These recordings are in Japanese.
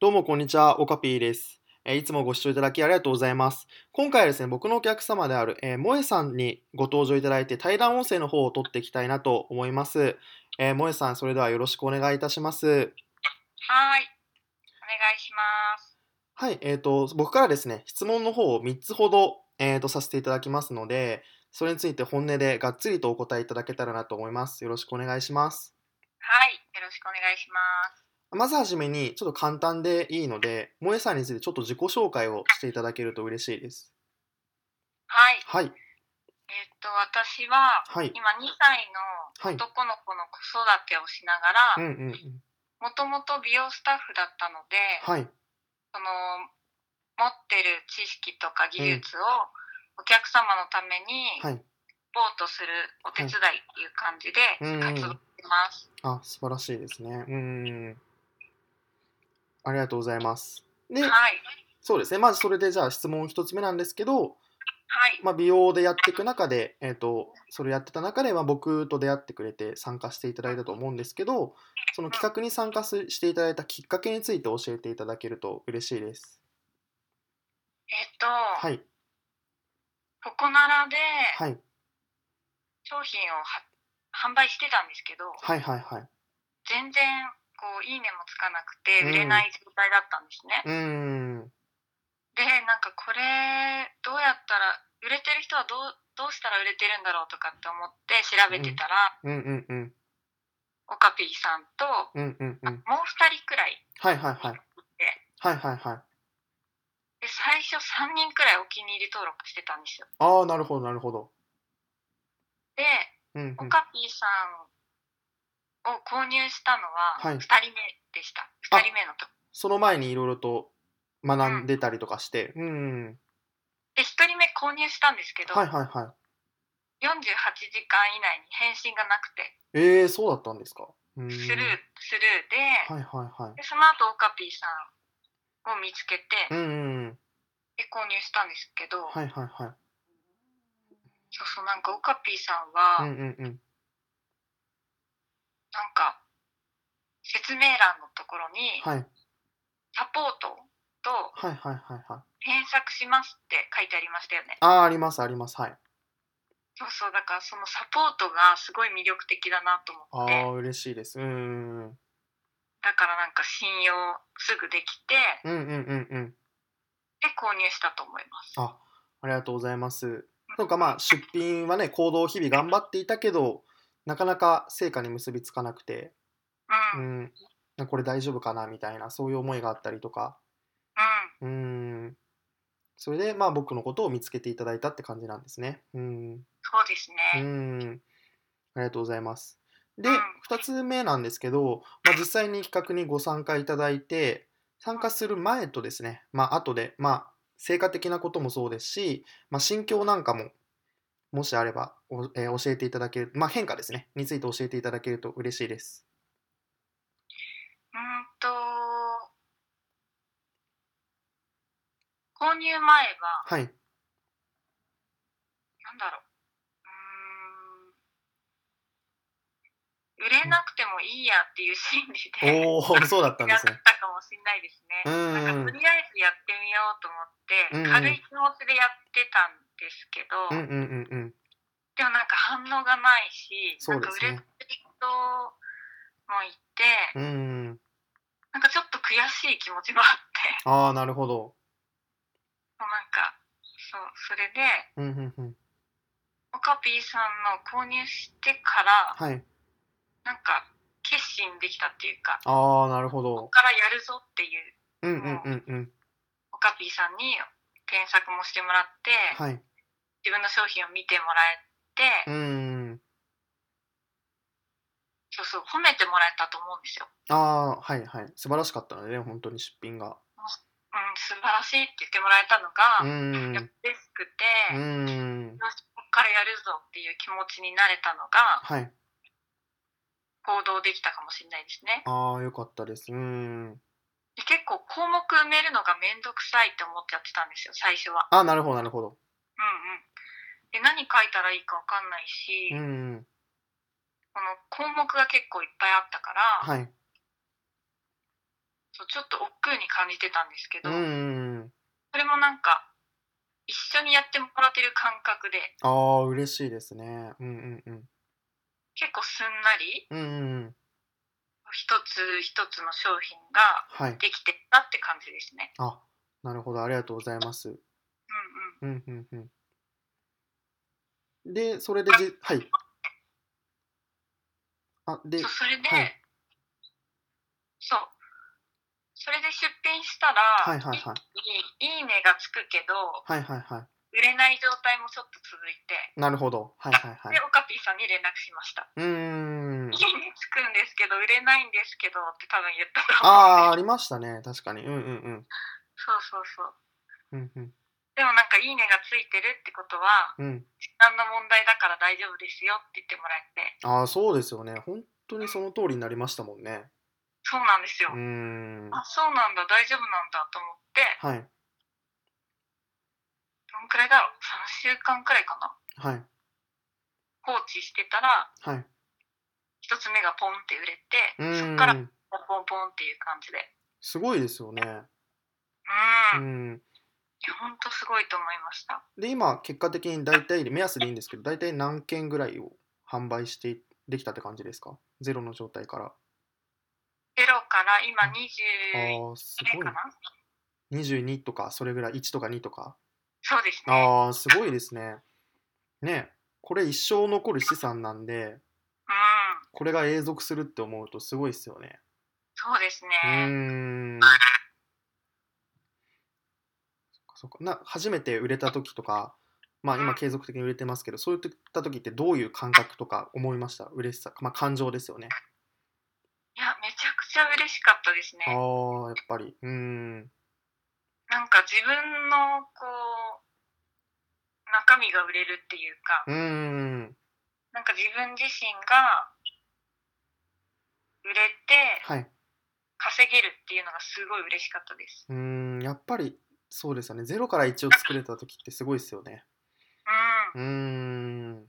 どうもこんにちは、オカピーです。いつもご視聴いただきありがとうございます。今回はですね、僕のお客様である、萌さんにご登場いただいて対談音声の方を取っていきたいなと思います。萌さん、それではよろしくお願いいたします。 はい、お願いします。 はい、僕からですね、質問の方を3つほど、させていただきますので、それについて本音でがっつりとお答えいただけたらなと思います。よろしくお願いします。 はい、よろしくお願いします。 まずはじめに、ちょっと簡単でいいので、萌さんについてちょっと自己紹介をしていただけると嬉しいです。 はい、 はい。 私ははい。 今2歳のはい。 男の子の子育てをしながうんうら、 んうん。 もともと美容スタッフだったので、 はい。 その持ってる知識とか技うん。 術をお客様のためにはい。 サポートするお手はい。 伝いっていう感じでうんう活動しん。 てます。 あ、素晴らしいですね。ありがとうございます。で、 はい、 そうですね。まずそれでじゃあ質問一つ目なんですけど、 はい、 美容でやっていく中で、それやってた中で、僕と出会ってくれて参加していただいたと思うんですけど、そのうん、 企画に参加していただいたきっかけについて教えていただけると嬉しいです。 えっと、 はい。 ココナラではい。 商品を販売してたんですけど、 はいはいはい。 全然いいねもつかなくて、 うん。 売れない状態だったんですね。 うーん。 で、なんかこれ、どうやったら売れてる人はどうしたら売れてるんだろうとかって思って調べてうん。 たら、 うんうんうん。 オカピーさんと、 うんうんうん。 もう2人くらいはいはいはい。 見つけて、 はいはいはい。 で、最初3人くらいお気に入り登録してたんですよ。 ああ、なるほどなるほど。 で、 うんうん。 オカピーさんを購入したのははい。 2人目でした。2 あ、 人目のと。 その前にいろいろと学んうん。 でたりとかして。 で、1人目購入したんですけはいど、 はいは 48時間以内に返信がなくて、 い。ええ、そうだったんですか。 スルーで、 はいはいはい。 で、その後オカピーさんを見つけて、 うんうんうん。 で、購入したんですけど、 はいはいはい。 そうそう、なんかオカピーさんうんうは、 んうん。 なんか説明欄のところに、 はい。 サポートとはいはいはいはい。 検索しますって書いてありましたよね。 ああ、ありますあります。はい。 そうそう、だからそのサポートがすごい魅力的だなと思っああ、 て、 嬉しいです。 だからなんか信用すぐできて、 うんうんうんうん。 で、購入したと思います。 あ、ありがとうございます。そうか、 うんうん。 出品はね、行動を日々頑張っていたけど、なかなか成果に結びつかなくて、 うん。 うん、これ大丈夫かなみたいな、そういう思いがあったりとか、 うん。 うん、それで、僕のことを見つけていただいたって感じなんですね。 そうですうね。 ん、ありがとうございます。で、 うん。 2つ目なんですけど、実際に企画にご参加いただいて、参加する前とですね、後で、成果的なこともそうですし、心境なんかももしあれば、教えていただける、変化ですね、について教えていただけると嬉しいです。 うんと、購入前は、 はい。 なんだろう、売れうん。 なくてもいいやっていう心理でおお、そうだったんでやっすね。 たかもしれないですうね。なんかーん。 とりあえずやってみようと思って、 うんうん。 軽い気持ちでやってたんですけど、 うんうんうんうん。 でもなんか反応がないし、なんか売れてそうですね。 る人もいて、 うーん。 なんかちょっと悔しい気持ちもあって、 ああ、なるほど。 もうなんか、そう、それで、 うんうんうん。 オカピーさんの購入してから、 はい。 なんか決心できたっていうか、 ああ、なるほこっど。 からやるぞっていう、 うんうんうもう、 んうん。 オカピーさんに添削もしてもらって、 はい。 自分の商品を見てもらえて、 うーん。 そうそう、褒めてもらえたと思うんですよ。 ああ、はいはい。素晴らしかったのでね、ほんとに出品が。 うん、素晴らしいって言ってもらえたのうが、やっーん。 ぱ嬉しくて、 うーん。 よし、こっからやるぞっていう気持ちになれたのが、 はい。 行動できたかもしれないですね。 ああ、良かったです。 で、結構項目埋めるのがめんどくさいって思ってやってたんですよ、最初は。 ああ、なるほどなるほど。 うんうん。で、何書いたらいいかわかんないうーし、 ん。 この項目が結構いっぱいあったから、 はい。 そうちょっと億劫に感じてたんですけうんど、 うん。 それもなんか一緒にやってもらってる感覚で、 ああ、嬉しいですね。うんうんうん。 結構すんなりうんうんうん。 一つ一つの商品がはい。 できてたって感じですね。 あ、なるほど、ありがとうございます。 うんうん。 うんうんうん。で、それではい。 そう、それで、 はい。 そう、それで出品したら、一はいはいはい。 気にいいねがつくけど、 はいはいはい。 売れない状態もちょっと続いて、 なるほど。はいはいはで、 い。 オカピーさんに連絡しました。 うーん。 いいねつくんですけど、売れないんですけどって多分言ったと思うんああ、あです。 りましたね、確かに。うんうんうん。 そうそうそう。 うんうん。 でもなんかいいねがついてるってことは、 うん。 時間の問題だから大丈夫ですよって言ってもらえて、 ああ、そうですよね。ほんとにその通りになりましたもんね。 そうなんですよ。 うーん。 あ、そうなんだ、大丈夫なんだと思って、 はい。 どんくらいだろう、3週間くらいかな。 はい。 放置してたら、 はい。 一つ目がポンって売れて、 うそっからーん。 ポンポンポンっていう感じで。 すごいですよね。うーいん。 や、ほんとすごいと思いました。 で、今、結果的に大体目安でいいんですけど、大体何件ぐらいを販売してできたって感じですか？ゼロの状態から。 ゼロから今あ、 21 ああ、すごい。 目かな。 22とか、それぐらい、1とか2とか。 そうですね。 ああ、すごいですね。ね、これ一生残る資産なんで、これが永続するって思うとすごいっすよね。 そうですうーね。 ん。そっか。初めて売れた時とか、まあ、今継続的に売れてますけど、そういった時ってどういう感覚とか思いました？嬉しさ、まあ、感情ですよね。 いや、めちゃくちゃ嬉しかったですね。 ああ、やっぱり。うーん。 なんか自分の中身が売れるっていうか、 うーん。 なんか自分自身が売れてはい。 稼げるっていうのがすごい嬉しかったです。 うーん、やっぱりそうですよね。ゼロから1を作れた時ってすごいっすよね。 うん。 うーん。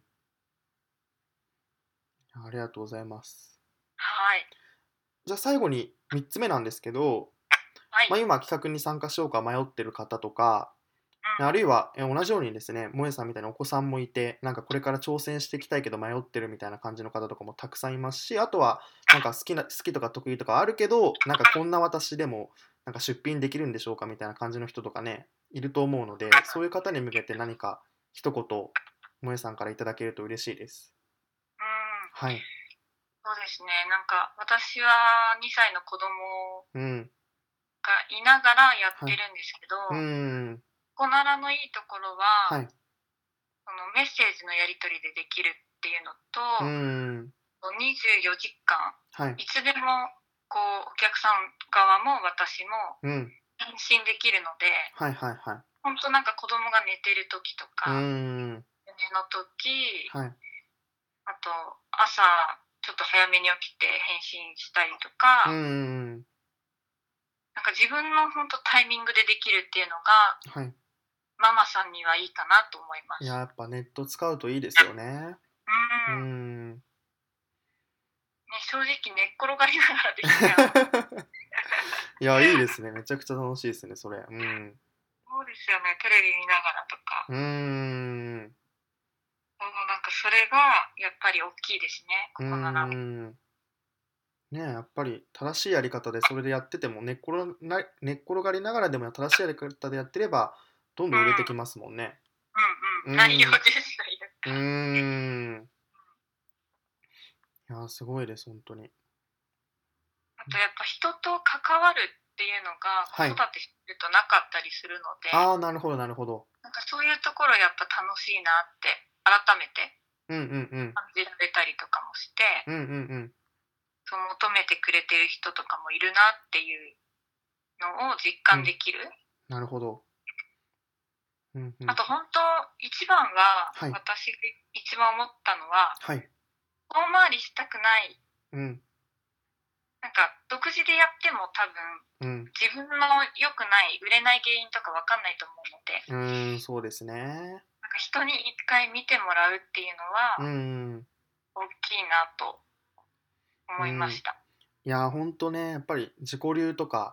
ありがとうございます。 はい。 じゃあ最後に3つ目なんですけど、 はい。 まあ、今企画に参加しようか迷ってる方とか、あうん。 るいは同じようにですね、萌えさんみたいなお子さんもいて、なんかこれから挑戦していきたいけど迷ってるみたいな感じの方とかもたくさんいますし、あとはなんか好きとか得意とかあるけど、なんかこんな私でもなんか出品できるんでしょうかみたいな感じの人とかね、いると思うので、そういう方に向けて何か一言、萌えさんからいただけると嬉しいです。 うん。 はい。 そうですね。なんか私は2歳の子供うん。 がいながらやっはい。 てるんですけど、 うーん。 コナラのいいところは、 はい。 そのメッセージのやり取りでできるっていうのうーと、 ん。 24時間、 はい。 いつでもお客さん側も私もうん。 返信できるので、 はいはいはい。 ほんとなんか子供が寝てる時とうーか、 ん。 夢の時、 はい。 あと朝ちょっと早めに起きて返信したりとうーか、 ん。 なんか自分のほんとタイミングでできるっていうのが、 はい。 ママさんにはいいかなと思いまいや、 す。 やっぱネット使うといいですよね。うーね、 ん。 正直寝っ転がりながらできちゃうので。 いや、いいですね。めちゃくちゃ楽しいですね、それ。うん。 そうですよね、テレビ見ながらとか。 うーん。 なんかそれがやっぱり大きいですね、 うーここなら。 ん。ね、やっぱり正しいやり方でそれでやってても、寝っ転がりながらでも正しいやり方でやってれば、どんどん売れてきうん。 ますもんね。 うんうん。内容うーん。 実際だうーから。 ん。いや、すごいです、ほんとに。 あとやっぱ人と関わるっていうのが子はい。 育てしてるとなかったりするので、 ああ、なるほどなるほど。 なんかそういうところやっぱ楽しいなって改めてうんうんうん。 感じられたりとかもして、 うんうんうん。 そう求めてくれてる人とかもいるなっていうのを実うん。 感できる。 なるほど。うんうん。 あと本当一番は、 はい。 私が一番思ったのは、 はい。 遠回りしたくない。 うん。 なんか独自でやっても多分、 うん。 自分の良くない、売れない原因とかわかんないと思うので、 うーん、そうですね。 なんか人に一回見てもらうっていうのうーはん。 大きいなと思いまうん。 した。 いや、ほんとね、やっぱり自己流とか、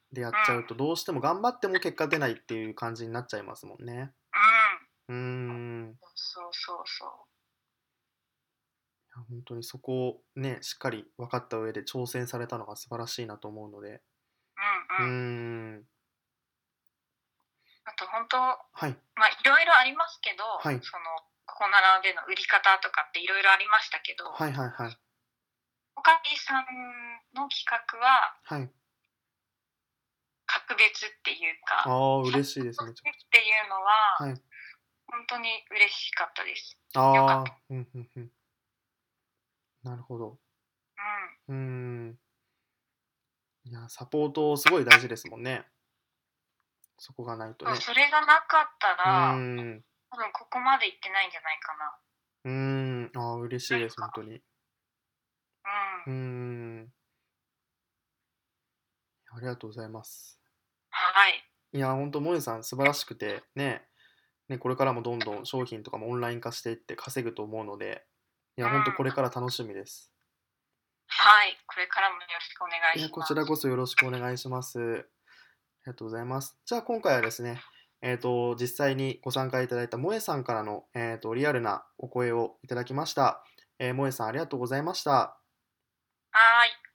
でやっちゃうと、 うん。 どうしても頑張っても結果出ないっていう感じになっちゃいますもんね。 うん。 うーん。 そうそうそう。 いや本当にそこをね、しっかり分かった上で挑戦されたのが素晴らしいなと思うので。うーうんうん。 ん。 あと本当、 はい。 まあ、いろいろありますけど、 はい。 ここならでの売り方とかっていろいろありましたけど、 はいはいはい。 おかみさんの企画ははい。 格別っていうか、 ああ、 サポー嬉しいです。 トしめちゃくちてっていうのは、 ゃ。はい。 本当に嬉しかったです。よかった。 ああ、うんうんうん。なるほど。 うん。 うーん。いや、サポートすごい大事ですもんね。そこがないとそう、 ね。 それがなかったうーら、 ん。 多分ここまで行ってないんじゃないかな。 うーん。ああ、嬉しいです、本なんか、 当に。 うん。 うーん。ありがとうございます。 はい。 いや、本当萌えさん素晴らしくて、ね、これからもどんどん商品とかもオンライン化していって稼ぐと思うので、いや、本当こうん。 れから楽しみです。 はい。これからもよろしくお願いいや、 しこちらこます。 そよろしくお願いします。ありがとうございます。じゃあ今回はですね、実際にご参加いただいた萌えさんからの、リアルなお声をいただきました。萌えさんありがとうございました。 はい。